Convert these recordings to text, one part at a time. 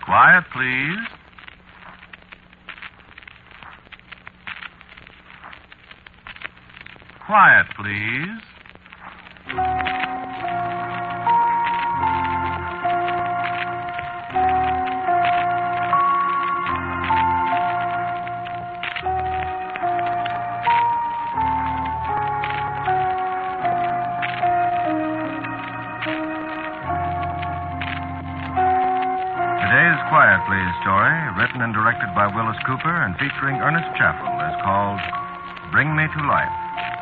Quiet, please. Quiet, please. Today's Quiet Please story, written and directed by Willis Cooper and featuring Ernest Chappell, is called Bring Me to Life.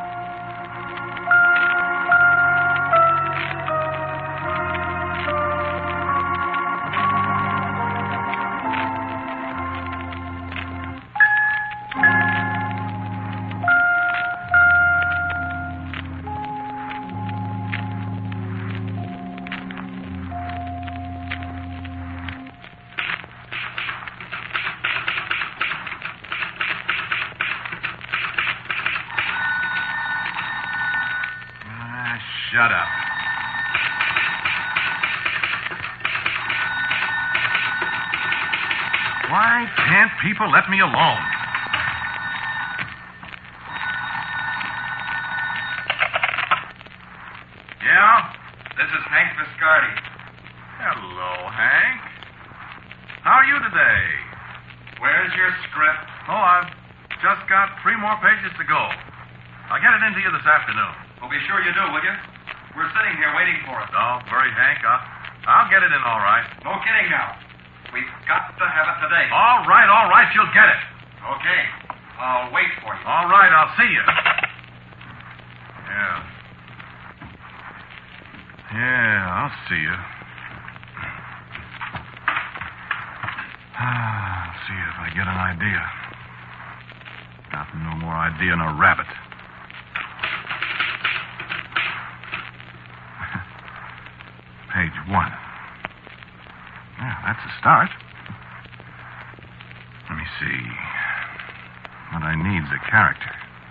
Shut up. Why can't people let me alone? Yeah? This is Hank Viscardi. Hello, Hank. How are you today? Where's your script? Oh, I've just got 3 more pages to go. I'll get it into you this afternoon. Well, be sure you do, will you? We're sitting here waiting for it. Don't worry, Hank. I'll get it in all right. No kidding now. We've got to have it today. All right. You'll get it. Okay. I'll wait for you. All right, I'll see you. Yeah, I'll see you. I'll see if I get an idea. Got no more idea than a rabbit. Page 1. Yeah, that's a start. Let me see. What I need's a character.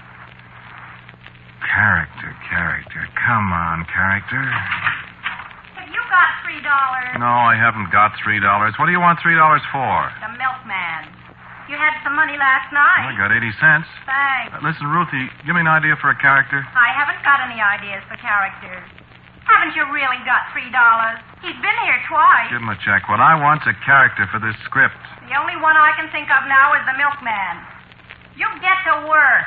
Character. Come on, character. Have you got $3? No, I haven't got $3. What do you want $3 for? The milkman. You had some money last I night. got 80 cents. Thanks. Listen, Ruthie, give me an idea for a character. I haven't got any ideas for characters. Haven't you really got $3? He's been here twice. Give him a check. What I want's a character for this script. The only one I can think of now is the milkman. You get to work.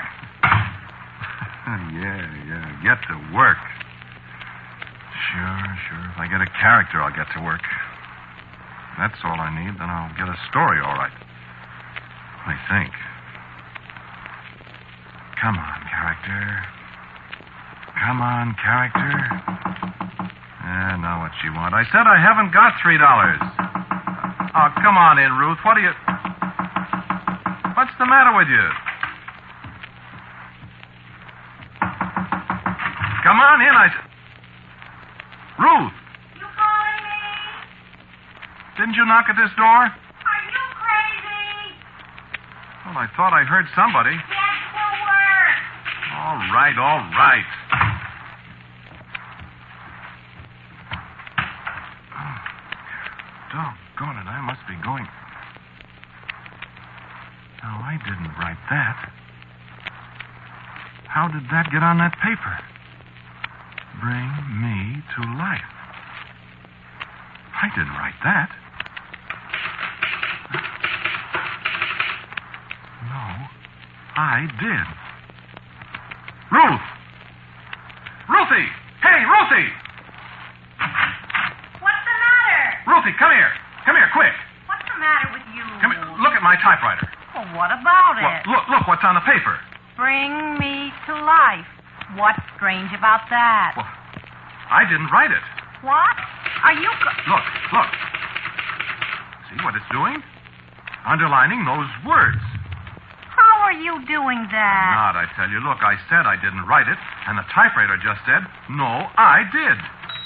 Yeah. Get to work. Sure. If I get a character, I'll get to work. That's all I need. Then I'll get a story, all right. I think. Come on, character. Now what you want? I said I haven't got $3. Oh, come on in, Ruth. What's the matter with you? Come on in, Ruth! You calling me? Didn't you knock at this door? Are you crazy? Well, I thought I heard somebody. Get to work. All right. Doggone it, I must be going. No, I didn't write that. How did that get on that paper? Bring me to life. I didn't write that. No, I did. Ruth! Ruthie! Hey, Ruthie! What's the matter? Ruthie, come here. Come here, quick. What's the matter with you? Come here. Look at my typewriter. Well, what about it? Look what's on the paper. Bring me to life. What's strange about that? Well, I didn't write it. What? Are you... Look. See what it's doing? Underlining those words. How are you doing that? Not, I tell you. Look, I said I didn't write it, and the typewriter just said, no, I did.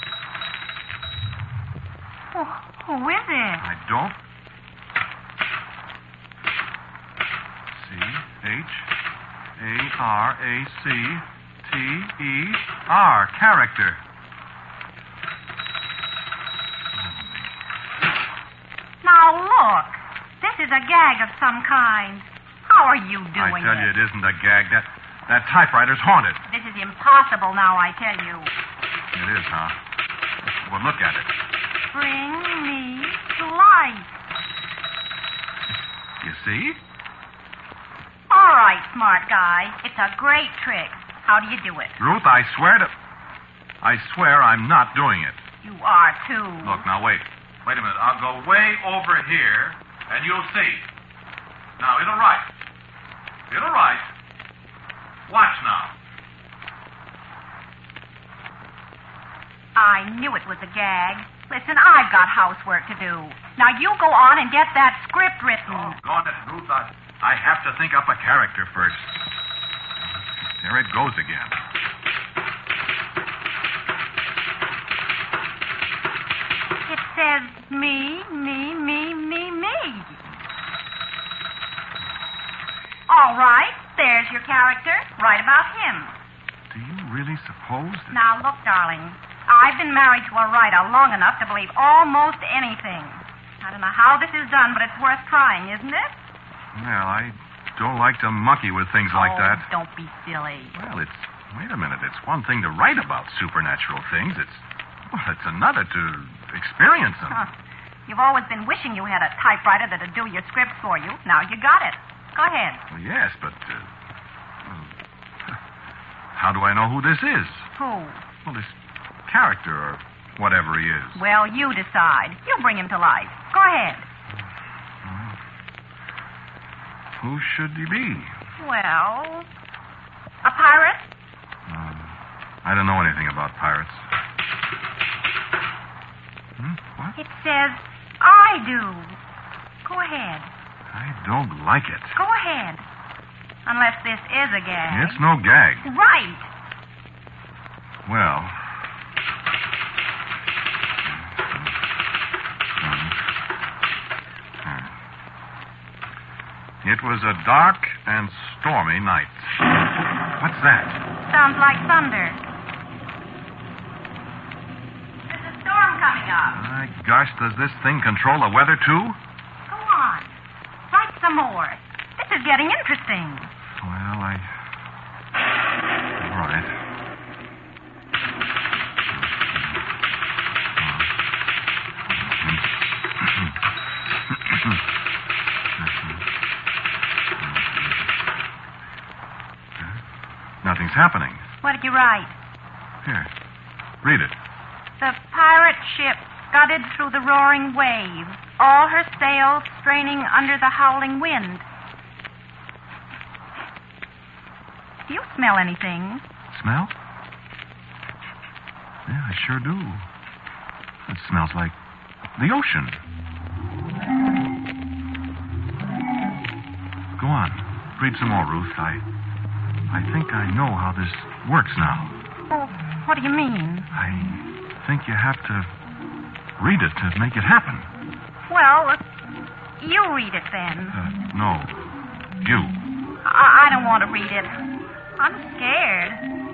Who is it? I don't. C-H-A-R-A-C-T-E-R. Character. Now, look. is a gag of some kind. How are you doing I tell you, it isn't a gag. That typewriter's haunted. This is impossible now, I tell you. It is, huh? Well, look at it. Bring me to life. You see? All right, smart guy. It's a great trick. How do you do it? Ruth, I swear I'm not doing it. You are, too. Look, now wait. Wait a minute. I'll go way over here, and you'll see. Now, it'll write. It'll write. Watch now. I knew it was a gag. Listen, I've got housework to do. Now, you go on and get that script written. Doggone it, Ruth. I have to think up a character first. There it goes again. It says me. All right, there's your character. Write about him. Do you really suppose that... Now, look, darling. I've been married to a writer long enough to believe almost anything. I don't know how this is done, but it's worth trying, isn't it? Well, I don't like to monkey with things like that. Don't be silly. Well, wait a minute. It's one thing to write about supernatural things. It's another to experience them. Huh. You've always been wishing you had a typewriter that'd do your script for you. Now you got it. Go ahead. Well, yes, but... how do I know who this is? Who? Well, this character or whatever he is. Well, you decide. You bring him to life. Go ahead. Who should he be? Well, a pirate? I don't know anything about pirates. What? It says, I do. Go ahead. I don't like it. Go ahead. Unless this is a gag. It's no gag. Right. Well... It was a dark and stormy night. What's that? Sounds like thunder. There's a storm coming up. My gosh, does this thing control the weather, too? Go on. Write some more. This is getting interesting. Well, all right. Nothing's happening. What did you write? Here, read it. The pirate ship scudded through the roaring waves, all her sails straining under the howling wind. Do you smell anything? Smell? Yeah, I sure do. It smells like the ocean. Go on. Read some more, Ruth. I think I know how this works now. Oh, what do you mean? I think you have to read it to make it happen. Well, you read it then. No. You. I don't want to read it. I'm scared.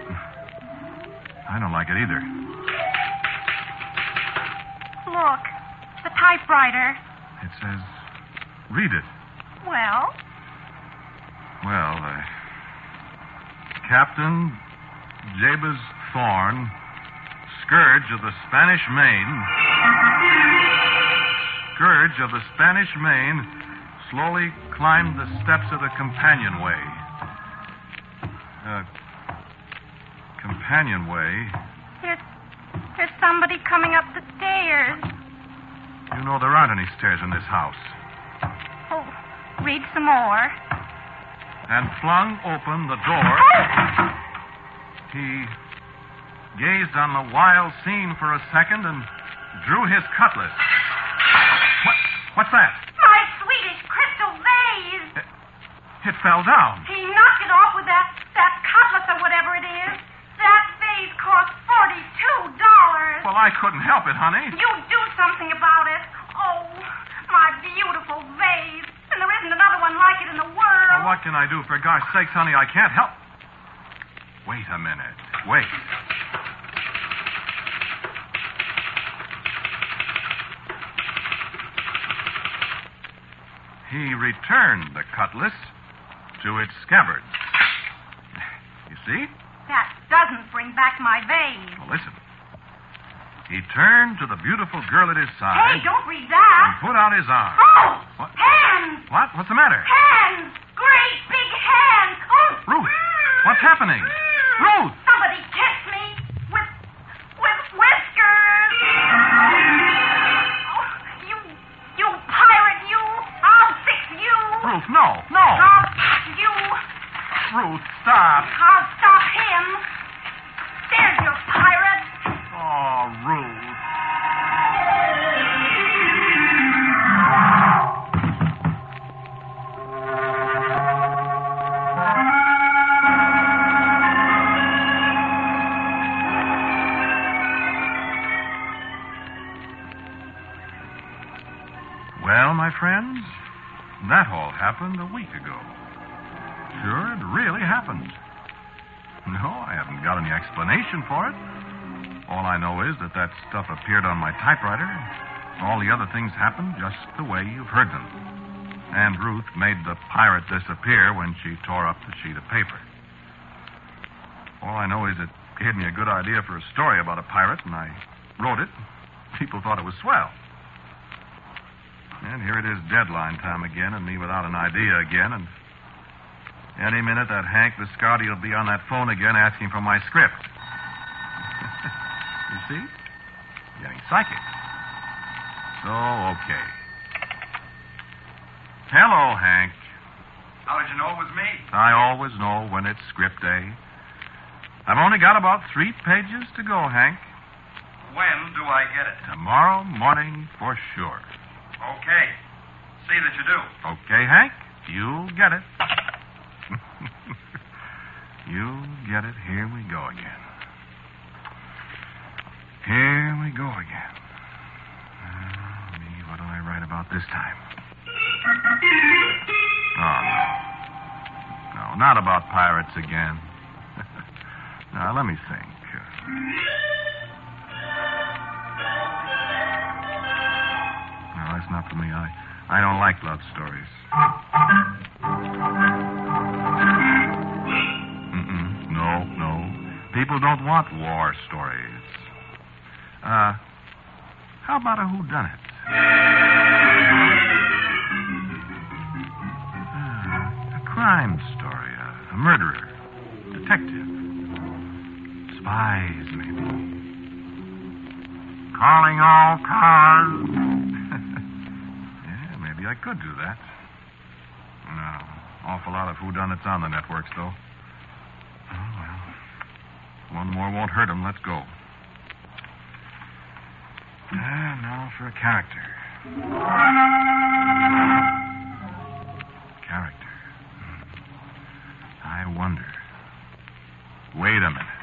I don't like it either. Look, the typewriter. It says, read it. Well? Well, Captain Jabez Thorne, Scourge of the Spanish Main, slowly climbed the steps of the companionway. Companionway? There's somebody coming up the stairs. You know there aren't any stairs in this house. Oh, read some more. And flung open the door. He gazed on the wild scene for a second and drew his cutlass. What's that? My Swedish crystal vase. It fell down. He knocked it off with that cutlass or whatever it is. That vase cost $42. Well, I couldn't help it, honey. You do something about it. Oh, my beautiful vase. And there isn't another one like it in the world. Well, what can I do? For gosh sakes, honey, I can't help. Wait a minute. Wait. He returned the cutlass to its scabbard. You see? That doesn't bring back my vase. Well, listen. He turned to the beautiful girl at his side. Hey, don't read that. And put out his arm. Oh! What? Hands! What? What's the matter? Hands! Great big hands! Oh! Ruth, what's happening? Ruth! Somebody catch me with whiskers! Oh, you pirate, you! I'll fix you! Ruth, no. I'll fix you! Ruth, stop. I'll stop him! There's your pirate! Oh, Ruth. Well, my friends, that all happened a week ago. Sure, it really happened. No, I haven't got any explanation for it. All I know is that stuff appeared on my typewriter. All the other things happened just the way you've heard them. And Ruth made the pirate disappear when she tore up the sheet of paper. All I know is it gave me a good idea for a story about a pirate, and I wrote it. People thought it was swell. And here it is deadline time again, and me without an idea again, and any minute that Hank Viscardi will be on that phone again asking for my script. You see? Getting psychic. So, okay. Hello, Hank. How did you know it was me? I always know when it's script day. I've only got about 3 pages to go, Hank. When do I get it? Tomorrow morning for sure. Okay. See that you do. Okay, Hank? You'll get it. You'll get it. Here we go again. Here we go again. What do I write about this time? Oh, no. No, not about pirates again. Now, let me think. No, that's not for me. I don't like love stories. No. People don't want war stories. How about a whodunit? A crime story, a murderer, detective, spies, maybe. Calling all cars. Yeah, maybe I could do that. No, awful lot of whodunits on the networks, though. Oh, well. One more won't hurt 'em. Let's go. Now for a character. Character. I wonder. Wait a minute.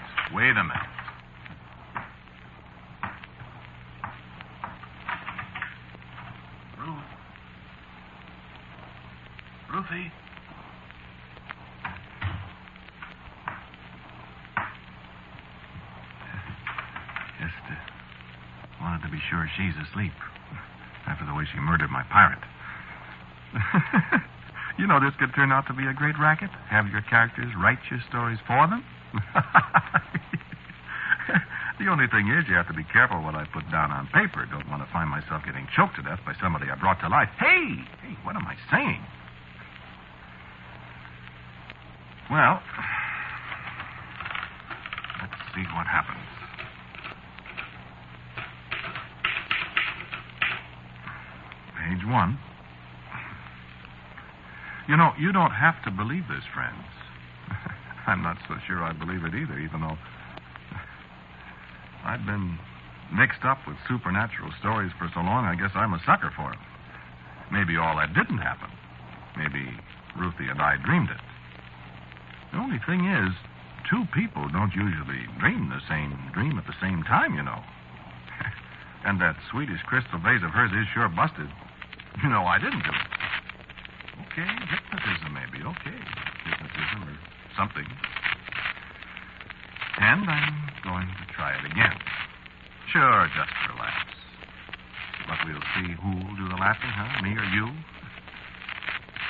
Ruthie? Just wanted to be sure she's asleep after the way she murdered my pirate. You know, this could turn out to be a great racket. Have your characters write your stories for them. The only thing is you have to be careful what I put down on paper. Don't want to find myself getting choked to death by somebody I brought to life. Hey, what am I saying? Well, let's see what happens. Page 1. You know, you don't have to believe this, friends. I'm not so sure I believe it either, even though I've been mixed up with supernatural stories for so long, I guess I'm a sucker for them. Maybe all that didn't happen. Maybe Ruthie and I dreamed it. The only thing is, 2 people don't usually dream the same dream at the same time, you know. And that Swedish crystal vase of hers is sure busted. You know I didn't do it. Okay, hypnotism maybe. Okay, hypnotism or something. And I'm going to try it again. Sure, just for laughs. But we'll see who'll do the laughing, huh? Me or you?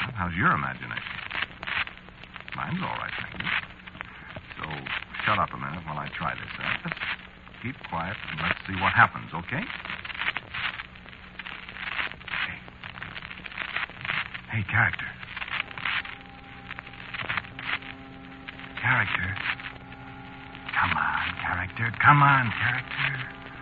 How's your imagination? Mine's all right, thank you. So, shut up a minute while I try this. Just keep quiet and let's see what happens, okay? Hey, character. Character. Come on, character. Come on, character.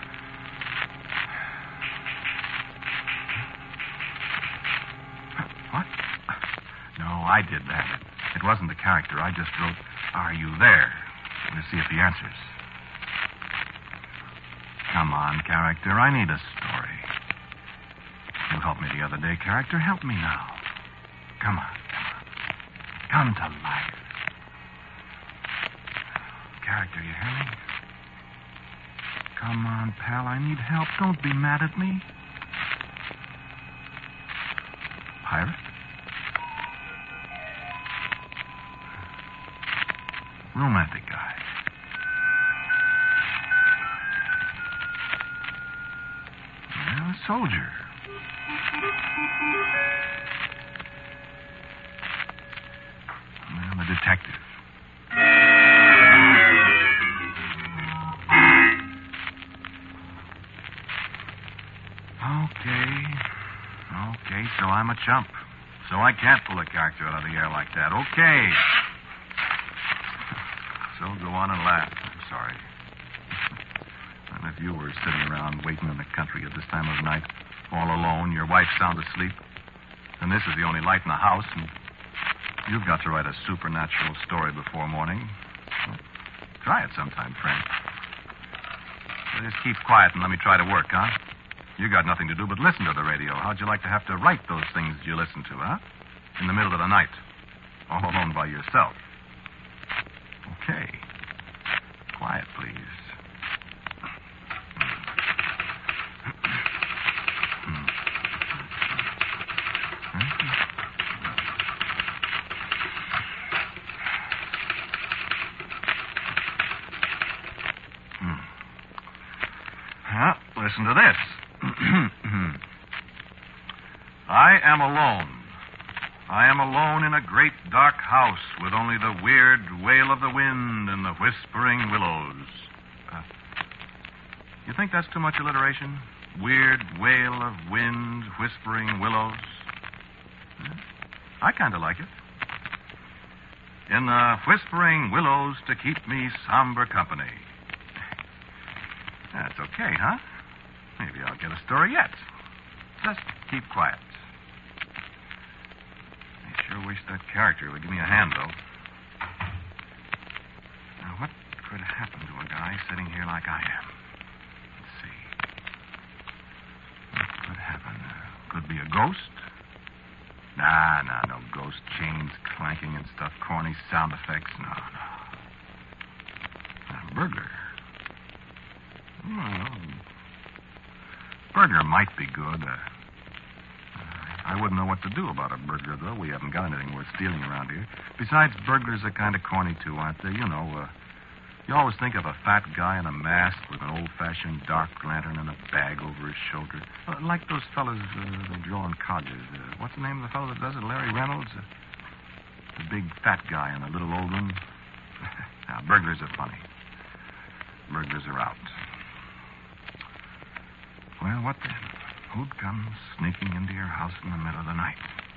What? No, I did that. It wasn't the character. I just wrote, "Are you there?" to see if he answers. Come on, character. I need a story. You helped me the other day, character. Help me now. Come on. Come to life. Character, you hear me? Come on, pal. I need help. Don't be mad at me. Pirate? Romantic guy. Well, a soldier. Well, a detective. Okay, so I'm a chump. So I can't pull a character out of the air like that. Okay. So go on and laugh. I'm sorry. And if you were sitting around waiting in the country at this time of night, all alone, your wife's sound asleep, and this is the only light in the house, and you've got to write a supernatural story before morning, well, try it sometime, friend. So just keep quiet and let me try to work, huh? You got nothing to do but listen to the radio. How'd you like to have to write those things you listen to, huh? In the middle of the night. All alone by yourself. Okay. Quiet, please. Listen to this. I am alone. I am alone in a great dark house with only the weird wail of the wind and the whispering willows. You think that's too much alliteration? Weird wail of wind, whispering willows? I kind of like it. In the whispering willows to keep me somber company. That's okay, huh? Maybe I'll get a story yet. Just keep quiet. I sure wish that character would give me a hand, though. Now, what could happen to a guy sitting here like I am? Let's see. What could happen? Could be a ghost? Nah, no ghost. Chains clanking and stuff. Corny sound effects. No. A burglar. Burglar might be good. I wouldn't know what to do about a burglar, though. We haven't got anything worth stealing around here. Besides, burglars are kind of corny, too, aren't they? You know, you always think of a fat guy in a mask with an old-fashioned dark lantern and a bag over his shoulder. Like those fellas that draw in colleges. What's the name of the fellow that does it? Larry Reynolds? The big fat guy in the little old one. Now, burglars are funny. Burglars are out. Well, what then? Who'd come sneaking into your house in the middle of the night?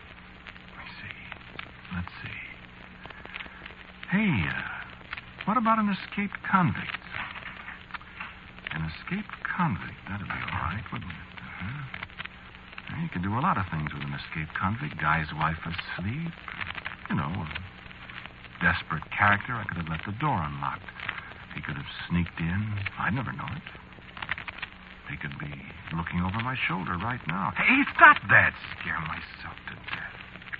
Let's see. Hey, what about an escaped convict? An escaped convict, that'd be all right, wouldn't it? Well, you could do a lot of things with an escaped convict. Guy's wife asleep. You know, a desperate character. I could have left the door unlocked. He could have sneaked in. I'd never know it. He could be looking over my shoulder right now. Hey, stop that. Scare myself to death.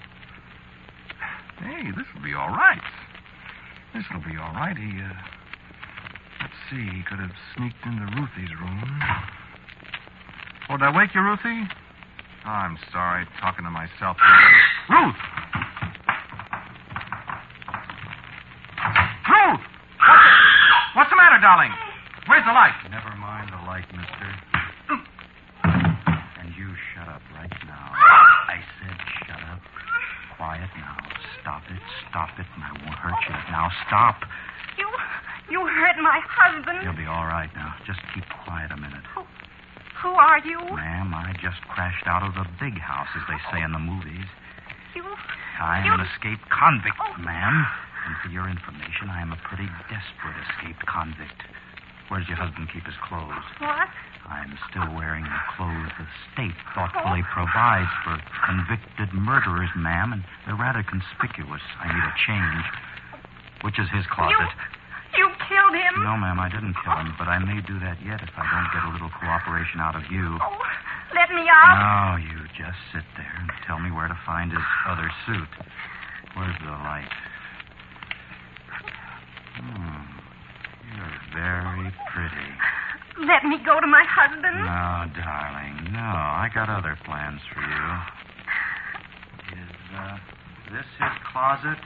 Hey, this'll be all right. This'll be all right. Let's see, he could have sneaked into Ruthie's room. Oh, did I wake you, Ruthie? Oh, I'm sorry, talking to myself. Ruth! Ruth! What's the matter, darling? Where's the light? Never mind the light, mister. And you shut up right now. I said shut up. Stop it, and I won't hurt you. Now, stop. You hurt my husband. You'll be all right now. Just keep quiet a minute. Who are you? Ma'am, I just crashed out of the big house, as they say in the movies. I'm an escaped convict, ma'am. And for your information, I am a pretty desperate escaped convict. Where does your husband keep his clothes? What? I'm still wearing the clothes the state thoughtfully provides for convicted murderers, ma'am, and they're rather conspicuous. I need a change. Which is his closet? You killed him? No, ma'am, I didn't kill him, but I may do that yet if I don't get a little cooperation out of you. Oh, let me out. No, you just sit there and tell me where to find his other suit. Where's the light? You're very pretty. Let me go to my husband. No, darling, no. I got other plans for you. Is this his closet?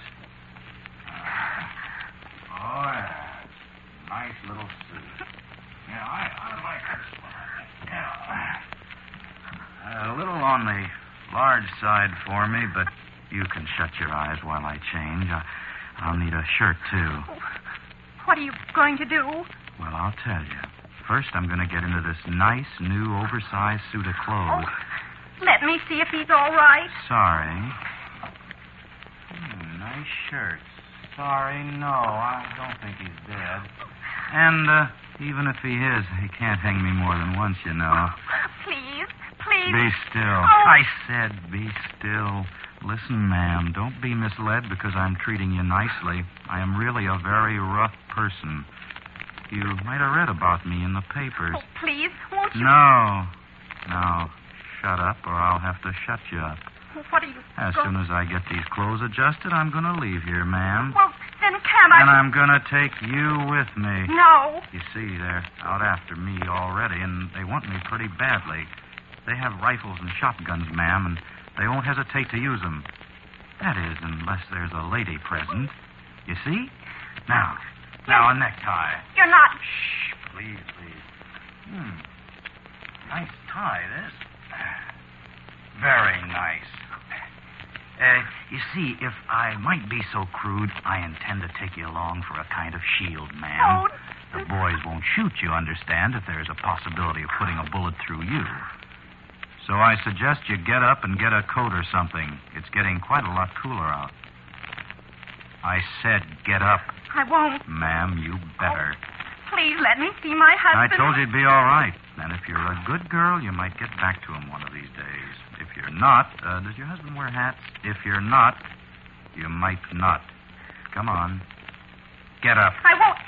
Oh, yeah. Nice little suit. Yeah, I like this one. Yeah. A little on the large side for me, but you can shut your eyes while I change. I'll need a shirt, too. What are you going to do? Well, I'll tell you. First, I'm going to get into this nice, new, oversized suit of clothes. Let me see if he's all right. Sorry. Nice shirt. Sorry, no, I don't think he's dead. And even if he is, he can't hang me more than once, you know. Please. Be still. Oh. I said be still. Listen, ma'am, don't be misled because I'm treating you nicely. I am really a very rough person. You might have read about me in the papers. Oh, please, won't you? No. Now, shut up or I'll have to shut you up. What are you As soon as I get these clothes adjusted, I'm going to leave here, ma'am. Well, then can't I... And I'm going to take you with me. No. You see, they're out after me already, and they want me pretty badly. They have rifles and shotguns, ma'am, and they won't hesitate to use them. That is, unless there's a lady present. You see? Now, a necktie. You're not... Shh, please. Nice tie, this. Very nice. You see, if I might be so crude, I intend to take you along for a kind of shield, ma'am. Oh. The boys won't shoot you, understand, if there's a possibility of putting a bullet through you. So I suggest you get up and get a coat or something. It's getting quite a lot cooler out. I said get up. I won't. Ma'am, you better. Please let me see my husband. I told you it'd be all right. And if you're a good girl, you might get back to him one of these days. If you're not, does your husband wear hats? If you're not, you might not. Come on. Get up. I won't.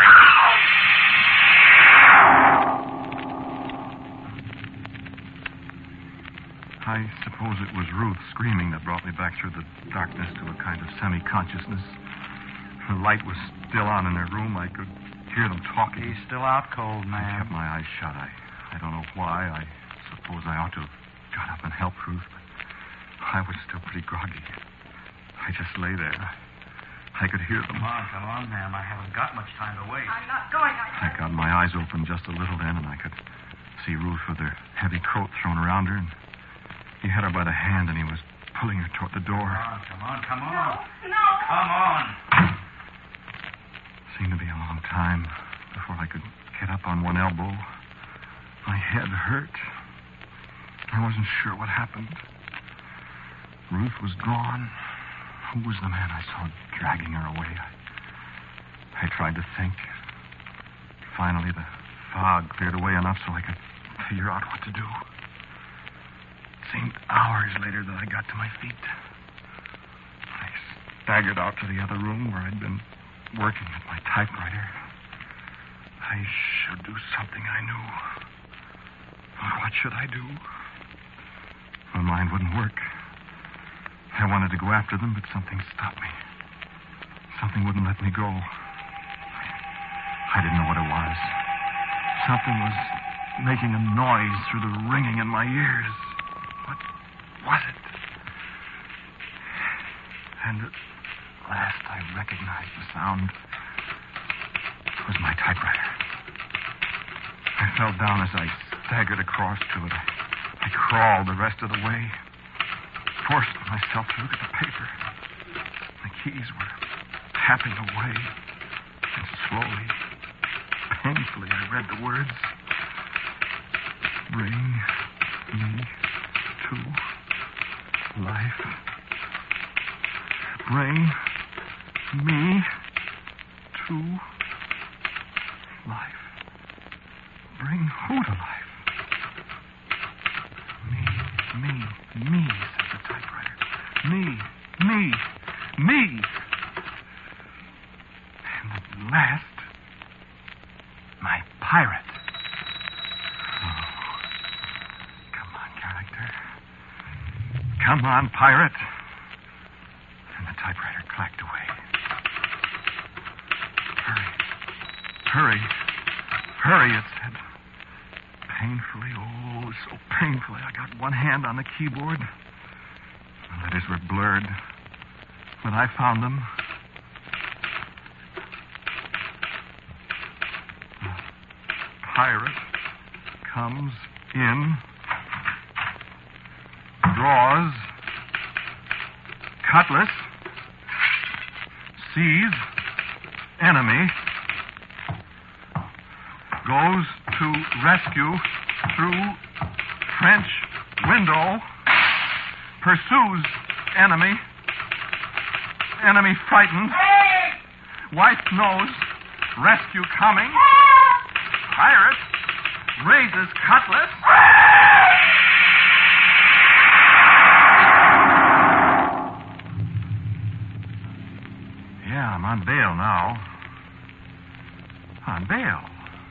I suppose it was Ruth screaming that brought me back through the darkness to a kind of semi-consciousness. The light was still on in their room. I could hear them talking. He's still out cold, I ma'am. kept my eyes shut. I don't know why. I suppose I ought to have got up and helped Ruth, but I was still pretty groggy. I just lay there. I could hear them. Come on, ma'am. I haven't got much time to waste. I'm not going. I got my eyes open just a little then, and I could see Ruth with her heavy coat thrown around her, and he had her by the hand, and he was pulling her toward the door. Come on. No. Come on. Seemed to be a long time before I could get up on one elbow. My head hurt. I wasn't sure what happened. Ruth was gone. Who was the man I saw dragging her away? I tried to think. Finally, the fog cleared away enough so I could figure out what to do. It seemed hours later that I got to my feet. I staggered out to the other room where I'd been working at my typewriter. I should do something I knew. What should I do? My mind wouldn't work. I wanted to go after them, but something stopped me. Something wouldn't let me go. I didn't know what it was. Something was making a noise through the ringing in my ears. What was it? And at last I recognized the sound. It was my typewriter. I fell down as I staggered across to it. I crawled the rest of the way. Forced myself to look at the paper. The keys were tapping away, and slowly, painfully, I read the words. Bring me to life. Bring me to life. Bring who to life? Me, said the typewriter. Me. And at last, my pirate. Oh, come on, character. Come on, pirate. And the typewriter clacked away. Hurry, it said. Painfully, oh, so painfully. I got one hand on the keyboard. The letters were blurred. When I found them, the pirate comes in, draws, cutlass, sees, enemy, goes to rescue through French window, pursues enemy, enemy frightened, wife knows, rescue coming, pirate raises cutlass. Yeah, I'm on bail now. On bail?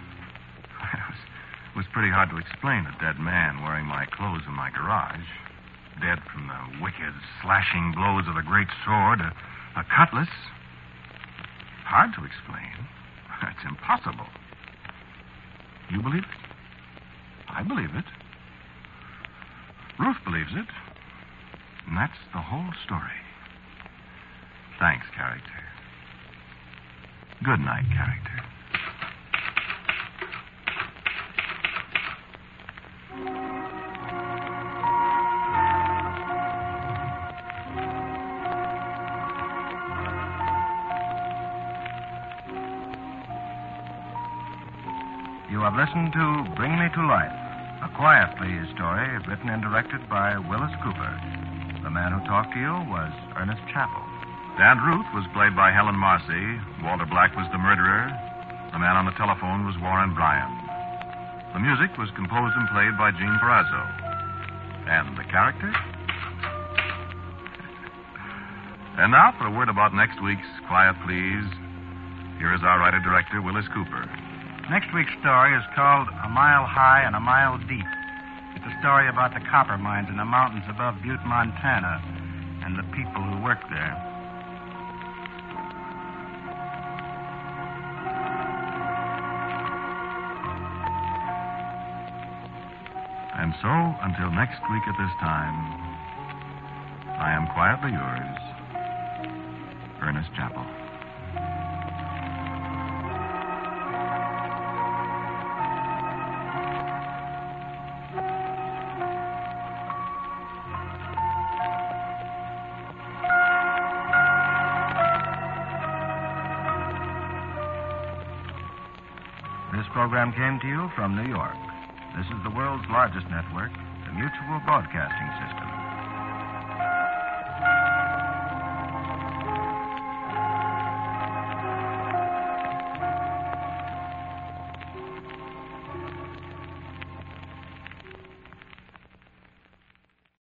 It was pretty hard to explain a dead man wearing my clothes in my garage. Dead from the wicked, slashing blows of the great sword, a cutlass. Hard to explain. It's impossible. You believe it? I believe it. Ruth believes it. And that's the whole story. Thanks, character. Good night, character. You have listened to Bring Me to Life, a Quiet Please story written and directed by Willis Cooper. The man who talked to you was Ernest Chappell. Dad Ruth was played by Helen Marcy. Walter Black was the murderer. The man on the telephone was Warren Bryan. The music was composed and played by Gene Perazzo. And the character? And now for a word about next week's Quiet Please. Here is our writer-director, Willis Cooper. Next week's story is called A Mile High and a Mile Deep. It's a story about the copper mines in the mountains above Butte, Montana, and the people who work there. And so, until next week at this time, I am quietly yours, Ernest Chappell. This program came to you from New York. This is the world's largest network, the Mutual Broadcasting System.